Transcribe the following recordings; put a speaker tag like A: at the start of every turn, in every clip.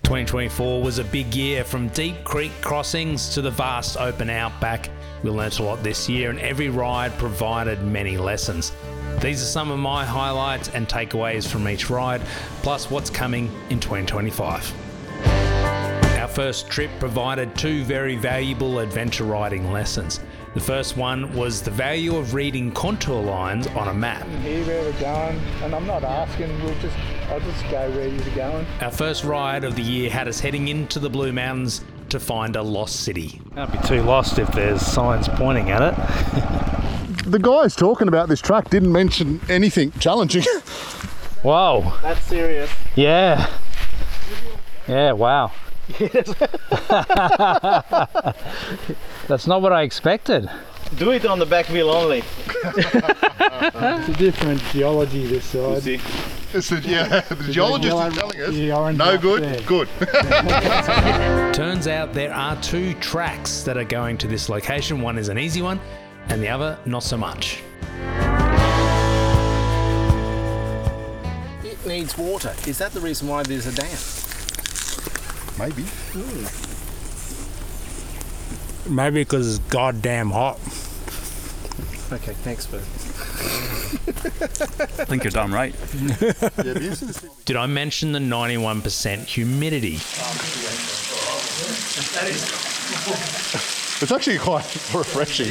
A: 2024 was a big year. From deep creek crossings to the vast open outback. We learnt a lot this year, and every ride provided many lessons. These are some of my highlights and takeaways from each ride, plus what's coming in 2025. Our first trip provided two very valuable adventure riding lessons. The first one was the value of reading contour lines on a map.
B: Here where we're going, and I'm not asking, I'll just go where you're going.
A: Our first ride of the year had us heading into the Blue Mountains to find a lost city.
C: Can't be too lost if there's signs pointing at it.
D: The guys talking about this track didn't mention anything challenging.
C: Whoa.
B: That's serious.
C: Yeah. Yeah, wow. That's not what I expected.
E: Do it on the back wheel only.
B: It's a different geology this side.
D: The geologist is telling us, no good,
B: there.
D: good.
A: Turns out there are two tracks that are going to this location. One is an easy one and the other not so much.
F: It needs water. Is that the reason why there's a dam?
D: Maybe.
B: Maybe because it's goddamn hot.
F: Okay, thanks, Bert.
G: I think you're damn right.
A: Did I mention the 91% humidity?
D: It's actually quite refreshing.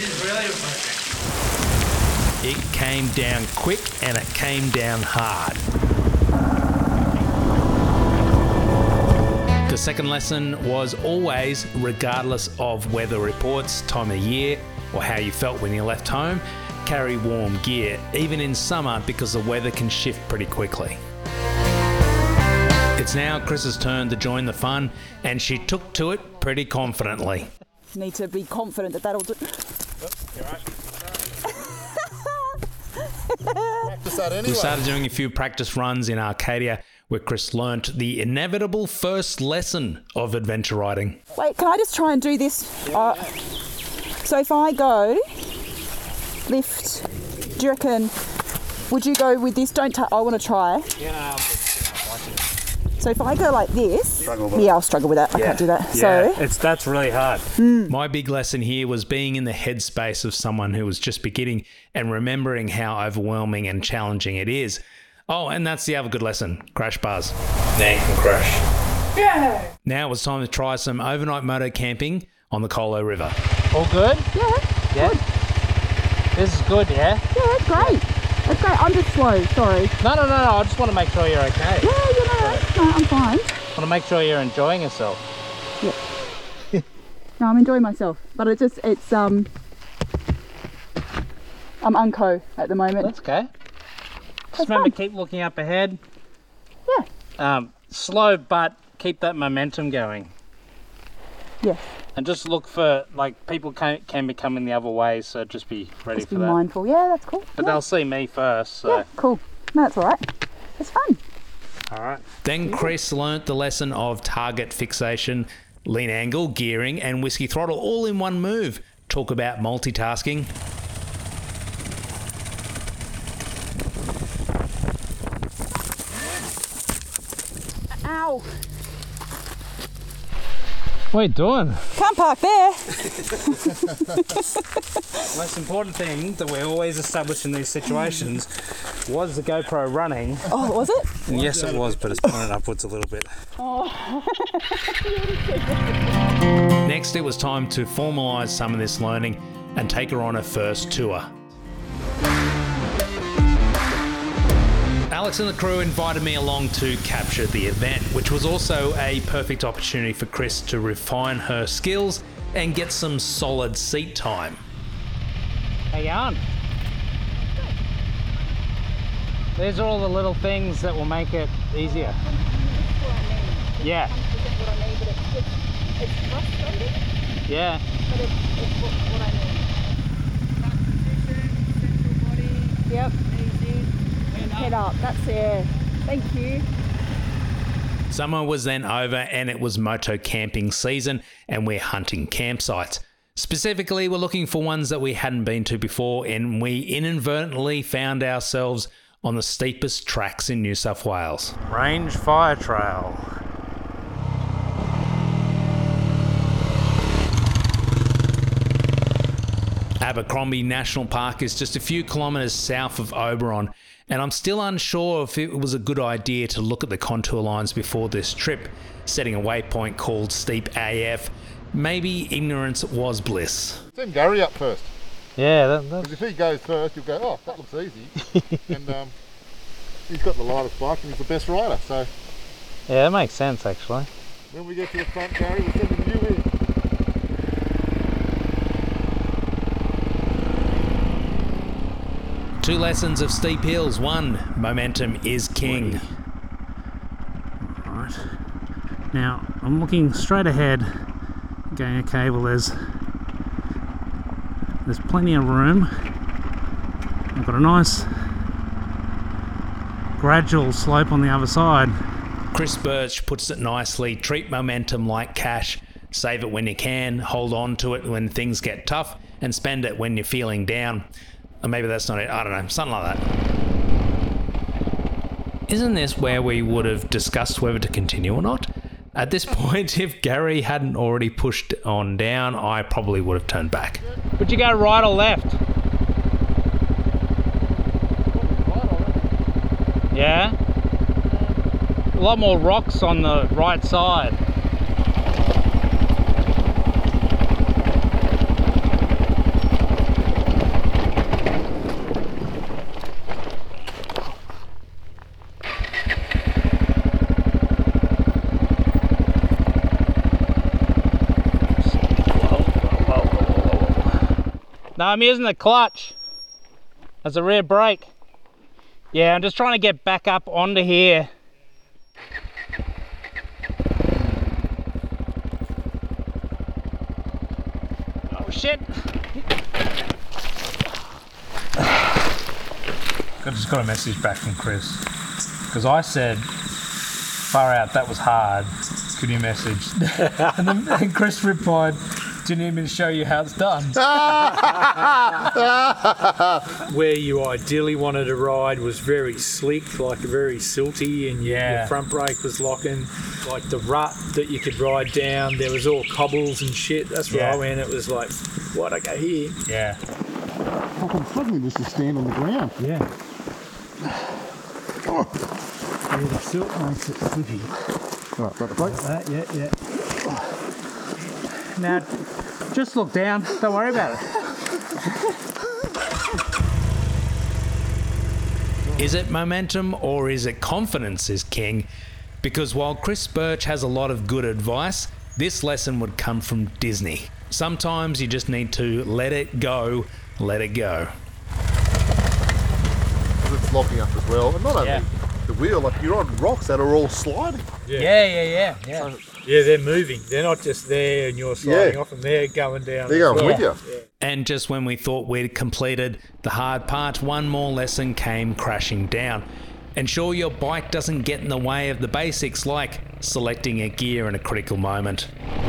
A: It came down quick and it came down hard. The second lesson was always, regardless of weather reports, time of year, or how you felt when you left home, carry warm gear, even in summer, because the weather can shift pretty quickly. It's now Chris's turn to join the fun, and she took to it pretty confidently.
H: Need to be confident that that'll do.
D: Practice that anyway.
A: We started doing a few practice runs in Arcadia, where Chris learnt the inevitable first lesson of adventure riding.
H: Wait, can I just try and do this? So if I go lift, do you reckon, would you go with this? I want to try.
C: Yeah.
H: So if I go like this, I'll struggle with that. I can't do that.
C: Yeah,
H: So
C: that's really hard.
A: My big lesson here was being in the headspace of someone who was just beginning and remembering how overwhelming and challenging it is. Oh, and that's the other good lesson, crash bars. Now you can crash. Yeah. Now it was time to try some overnight moto camping on the Colo River.
C: All good?
H: yeah,
C: Yeah. This is good, yeah?
H: yeah, it's great. It's great. I'm just slow. Sorry.
C: No. I just want to make sure you're okay.
H: Yeah, no, I'm fine.
C: I want to make sure you're enjoying yourself.
H: Yeah. No, I'm enjoying myself, but I'm unco at the moment.
C: That's okay. Just
H: That's
C: remember,
H: fun.
C: keep looking up ahead.
H: Yeah.
C: Slow, but keep that momentum going.
H: Yes.
C: And just look for, people can be coming the other way, so just be ready
H: Just
C: for
H: be
C: that.
H: mindful. Yeah, that's cool.
C: But
H: yeah.
C: they'll see me first, so.
H: Yeah, cool. No, that's all right. It's fun.
C: All right.
A: Then Chris learnt the lesson of target fixation, lean angle, gearing, and whiskey throttle all in one move. Talk about multitasking.
H: Ow.
C: What are you doing?
H: Can't park there.
C: Most important thing that we always establish in these situations was the GoPro running.
H: Oh, was it?
C: And yes, it was, but it's pointed upwards a little bit.
A: Next, it was time to formalise some of this learning and take her on her first tour. Alex and the crew invited me along to capture the event, which was also a perfect opportunity for Chris to refine her skills and get some solid seat time.
C: How you going? These are all the little things that will make it easier. Yeah.
H: It's frustrating,
C: Yeah.
H: but it's what I need. Yep. Head up. That's it. Thank you.
A: Summer was then over and it was moto camping season, and we're hunting campsites. Specifically, we're looking for ones that we hadn't been to before, and we inadvertently found ourselves on the steepest tracks in New South Wales.
C: Range Fire Trail.
A: Abercrombie National Park is just a few kilometres south of Oberon, and I'm still unsure if it was a good idea to look at the contour lines before this trip, setting a waypoint called Steep AF. Maybe ignorance was bliss.
D: Send Gary up first.
C: Yeah,
D: Because if he goes first, you'll go, oh, that looks easy. And he's got the lightest bike and he's the best rider. So
C: yeah, that makes sense actually.
D: when we get to the front, Gary, we're sending you in.
A: Two lessons of steep hills. One, momentum is king.
C: Right. Now, I'm looking straight ahead, going, okay, well there's plenty of room. I've got a nice gradual slope on the other side.
A: Chris Birch puts it nicely. Treat momentum like cash. Save it when you can, hold on to it when things get tough, and spend it when you're feeling down. Or maybe that's not it, I don't know, something like that. Isn't this where we would have discussed whether to continue or not? At this point, if Gary hadn't already pushed on down, I probably would have turned back.
C: Would you go right or left? Yeah? A lot more rocks on the right side. No, I'm using the clutch as a rear brake. Yeah, I'm just trying to get back up onto here. Oh shit.
G: I just got a message back from Chris because I said, far out, that was hard, could you message? and Chris replied, do you need me to show you how it's done? Where you ideally wanted to ride was very slick, like very silty, and your front brake was locking. Like the rut that you could ride down, there was all cobbles and shit. That's where I went. It was like, what, I go here? Yeah.
D: How come suddenly this is stand on the ground?
G: Yeah. Yeah, the silt makes it slippy.
D: Right, got the brake.
G: Yeah.
C: Now, just look down, don't worry about it.
A: Is it momentum or is it confidence is king? Because while Chris Birch has a lot of good advice, this lesson would come from Disney. Sometimes you just need to let it go, let it go.
D: It's locking up as well. And not only the wheel, like you're on rocks that are all sliding.
G: Yeah. Yeah, they're moving. They're not just there and you're sliding off them. They're going down.
D: They're going with you.
G: Yeah.
A: And just when we thought we'd completed the hard part, one more lesson came crashing down. Ensure your bike doesn't get in the way of the basics like selecting a gear in a critical moment.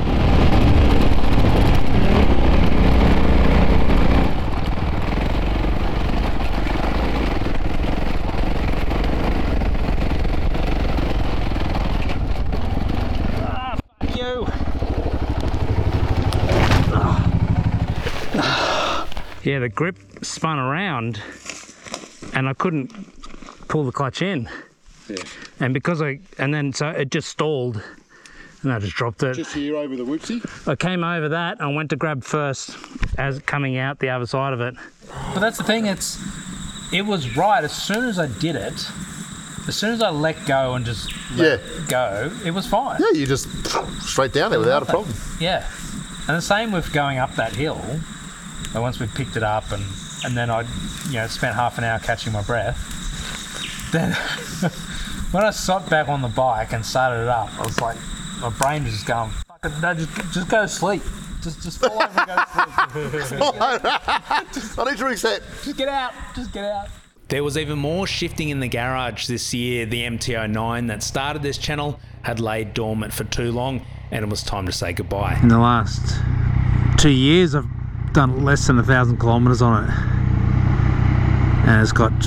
C: Yeah, the grip spun around and I couldn't pull the clutch in.
D: Yeah.
C: And so it just stalled and I just dropped it.
D: Just here over the whoopsie.
C: I came over that and went to grab first as coming out the other side of it.
G: But that's the thing, it was right as soon as I did it. As soon as I let go and just let go, it was fine.
D: Yeah, you just straight down there without a problem.
G: Yeah. And the same with going up that hill. But once we picked it up and then I spent half an hour catching my breath, then when I sat back on the bike and started it up, I was like, my brain was just going, fuck it, no, just go to sleep. Just fall over and go to sleep.
D: I need to reset.
G: Just get out.
A: There was even more shifting in the garage this year. The MT-09 that started this channel had laid dormant for too long and it was time to say goodbye.
C: In the last 2 years I've done less than 1,000 kilometres on it and it's got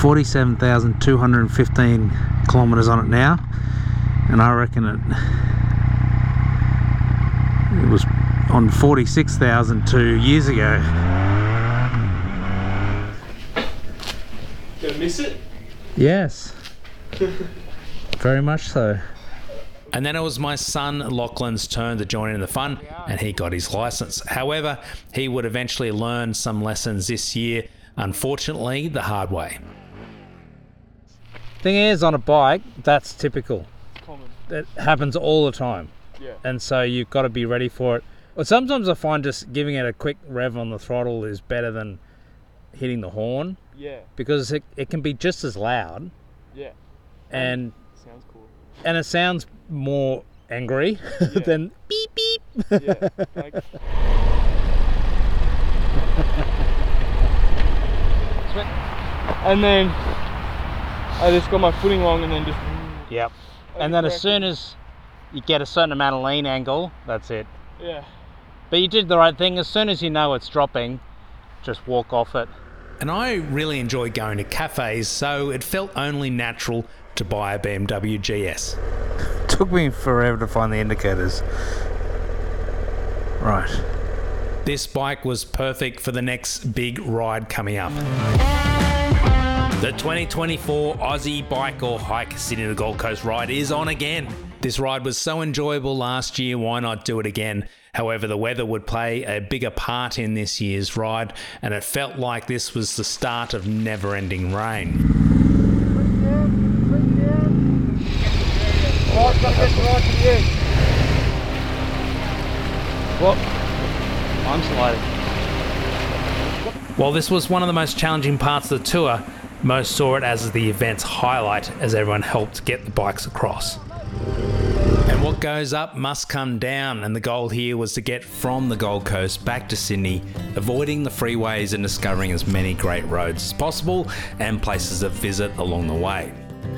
C: 47,215 kilometres on it now, and I reckon it was on 46,000 2 years ago.
F: miss it?
C: Yes. Very much so.
A: And then it was my son Lachlan's turn to join in the fun, and he got his licence. However, he would eventually learn some lessons this year, unfortunately the hard way.
C: Thing is, on a bike, that's typical.
F: It's common.
C: It happens all the time.
F: Yeah.
C: And so you've got to be ready for it. Well, sometimes I find just giving it a quick rev on the throttle is better than hitting the horn,
F: Yeah.
C: because it can be just as loud,
F: Yeah.
C: and
F: Sounds cool.
C: it sounds more angry than beep beep.
F: Yeah. Like, and then I just got my footing wrong and then just.
C: Yep. And then as soon as you get a certain amount of lean angle, that's it.
F: Yeah.
C: But you did the right thing. As soon as you know it's dropping, just walk off it.
A: And I really enjoy going to cafes, so it felt only natural to buy a BMW GS.
C: Took me forever to find the indicators. Right.
A: This bike was perfect for the next big ride coming up. The 2024 Aussie Bike or Hike Sydney to the Gold Coast ride is on again. This ride was so enjoyable last year, why not do it again? However, the weather would play a bigger part in this year's ride, and it felt like this was the start of never-ending rain.
C: Well, I'm sliding.
A: While this was one of the most challenging parts of the tour, most saw it as the event's highlight as everyone helped get the bikes across. And what goes up must come down, and the goal here was to get from the Gold Coast back to Sydney, avoiding the freeways and discovering as many great roads as possible and places of visit along the way.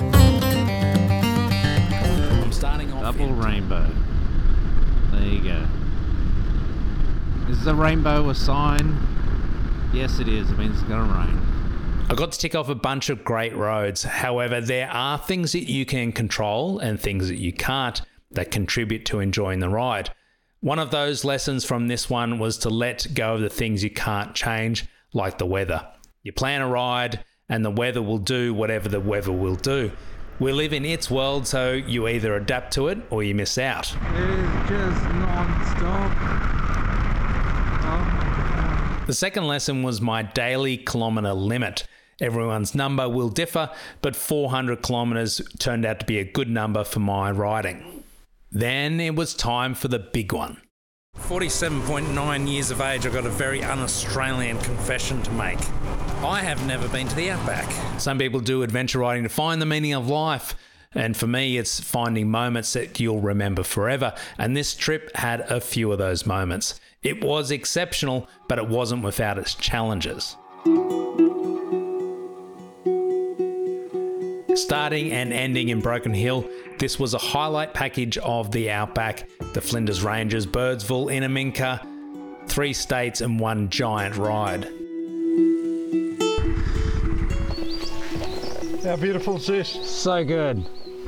A: I'm starting off
G: Double rainbow. There you go. Is the rainbow a sign? Yes, it is. It means it's going to rain.
A: I got to tick off a bunch of great roads. However, there are things that you can control and things that you can't that contribute to enjoying the ride. One of those lessons from this one was to let go of the things you can't change, like the weather. You plan a ride and the weather will do whatever the weather will do. We live in its world, so you either adapt to it or you miss out.
C: It's just non-stop.
A: The second lesson was my daily kilometre limit. Everyone's number will differ, but 400 kilometres turned out to be a good number for my riding. Then it was time for the big one. 47.9 years of age, I've got a very un-Australian confession to make. I have never been to the Outback. Some people do adventure riding to find the meaning of life, and for me it's finding moments that you'll remember forever, and this trip had a few of those moments. It was exceptional, but it wasn't without its challenges. Starting and ending in Broken Hill, this was a highlight package of the Outback, the Flinders Ranges, Birdsville, Inaminka, 3 states and 1 giant ride.
B: How beautiful is this?
C: So good.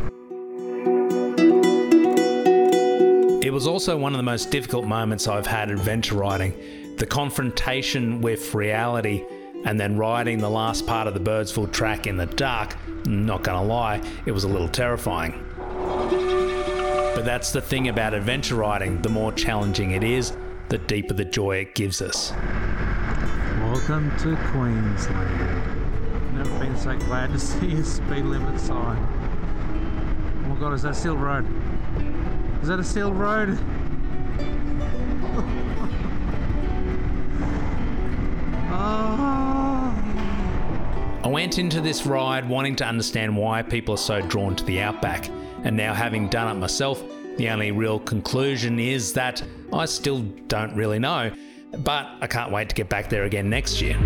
A: It was also one of the most difficult moments I've had adventure riding. The confrontation with reality and then riding the last part of the Birdsville track in the dark, not gonna lie, it was a little terrifying. But that's the thing about adventure riding, the more challenging it is, the deeper the joy it gives us.
G: Welcome to Queensland. Never been so glad to see a speed limit sign. Oh my god, is that Steel Road? Is that a Steel Road?
A: I went into this ride wanting to understand why people are so drawn to the Outback, and now having done it myself, the only real conclusion is that I still don't really know, but I can't wait to get back there again next year.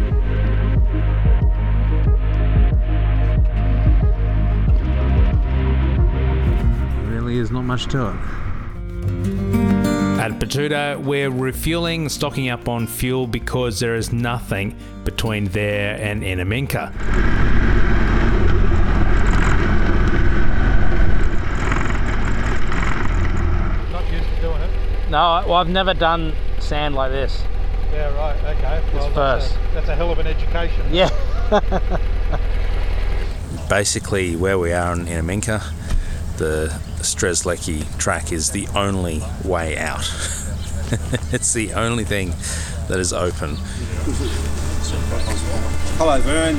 G: Really is not much to it.
A: At Betoota, we're refueling, stocking up on fuel because there is nothing between there and Inaminka.
B: Not used to doing it.
C: No, well, I've never done sand like this.
B: Yeah, right, okay. Well,
C: first.
B: that's a hell of an education.
C: Yeah.
A: basically where we are in Aminka, the Strzelecki track is the only way out. It's the only thing that is open.
I: Hello, Vern.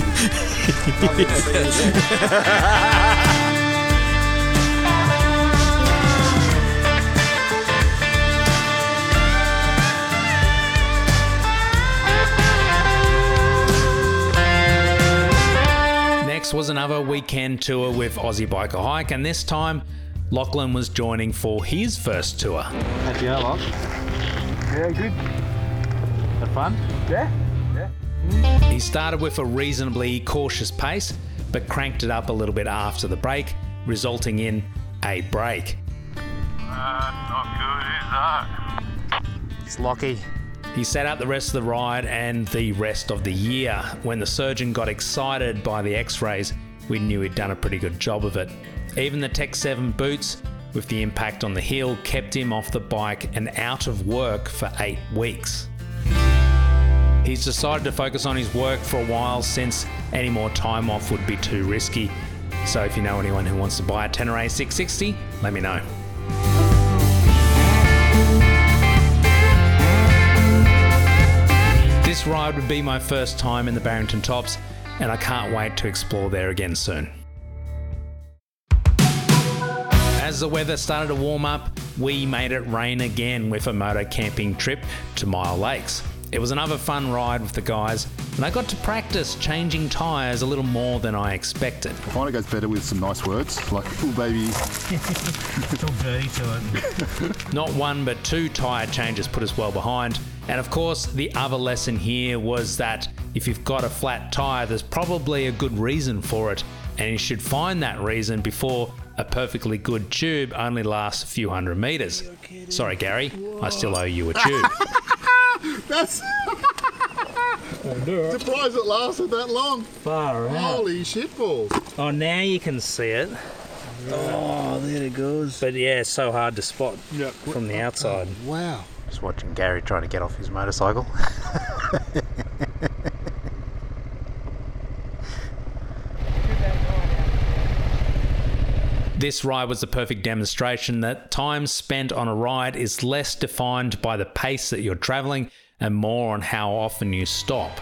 A: Next was another weekend tour with Aussie Biker Hike, and this time Lachlan was joining for his first tour.
C: How'd you go, Loch?
B: Yeah, good.
C: Had fun?
B: Yeah.
A: He started with a reasonably cautious pace, but cranked it up a little bit after the break, resulting in a break.
G: Not good, is
A: It's Lockie. He sat out the rest of the ride and the rest of the year. When the surgeon got excited by the x-rays, we knew he'd done a pretty good job of it. Even the Tech 7 boots, with the impact on the heel, kept him off the bike and out of work for 8 weeks. He's decided to focus on his work for a while since any more time off would be too risky. So if you know anyone who wants to buy a Tenere 660, let me know. This ride would be my first time in the Barrington Tops, and I can't wait to explore there again soon. As the weather started to warm up, we made it rain again with a moto camping trip to Mile Lakes. It was another fun ride with the guys, and I got to practice changing tyres a little more than I expected.
D: I find it goes better with some nice words, like, "Ooh, baby."
C: It's all dirty to it.
A: Not one but 2 tyre changes put us well behind. And of course, the other lesson here was that if you've got a flat tyre, there's probably a good reason for it, and you should find that reason before a perfectly good tube only lasts a few hundred metres. Sorry, Gary, I still owe you a tube.
D: That's... Surprised it lasted that long.
C: Far out.
D: Holy shitballs.
C: Oh, now you can see it. Oh, there it goes. But yeah, it's so hard to spot from the outside.
D: Wow.
A: Just watching Gary trying to get off his motorcycle. This ride was the perfect demonstration that time spent on a ride is less defined by the pace that you're travelling and more on how often you stop.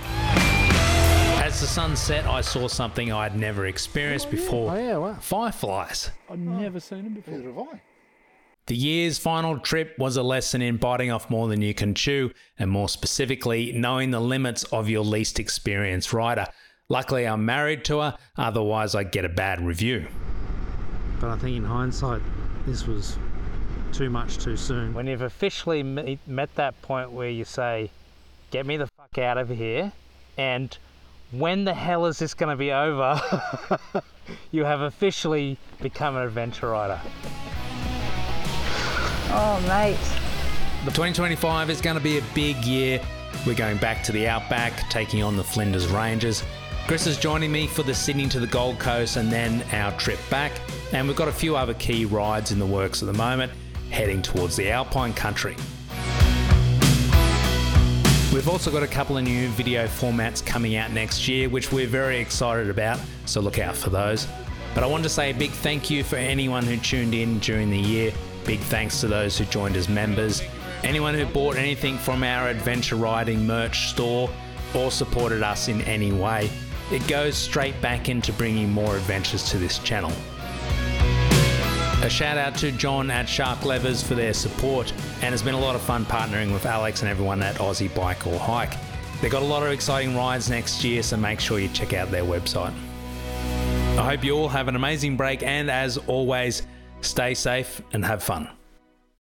A: As the sun set, I saw something I'd never experienced before.
B: Oh yeah, wow.
A: Fireflies.
B: I've never seen them before.
D: Neither have I.
A: The year's final trip was a lesson in biting off more than you can chew, and more specifically, knowing the limits of your least experienced rider. Luckily, I'm married to her, otherwise I'd get a bad review.
C: But I think in hindsight, this was too much too soon. When you've officially met that point where you say, get me the fuck out of here, and when the hell is this going to be over, you have officially become an adventure rider.
H: Oh, mate.
A: The 2025 is going to be a big year. We're going back to the Outback, taking on the Flinders Ranges. Chris is joining me for the Sydney to the Gold Coast and then our trip back. And we've got a few other key rides in the works at the moment, heading towards the Alpine country. We've also got a couple of new video formats coming out next year, which we're very excited about, so look out for those. But I want to say a big thank you for anyone who tuned in during the year. Big thanks to those who joined as members. Anyone who bought anything from our adventure riding merch store or supported us in any way. It goes straight back into bringing more adventures to this channel. A shout out to John at Shark Levers for their support, and it's been a lot of fun partnering with Alex and everyone at Aussie Bike or Hike. They've got a lot of exciting rides next year, so make sure you check out their website. I hope you all have an amazing break, and as always, stay safe and have fun.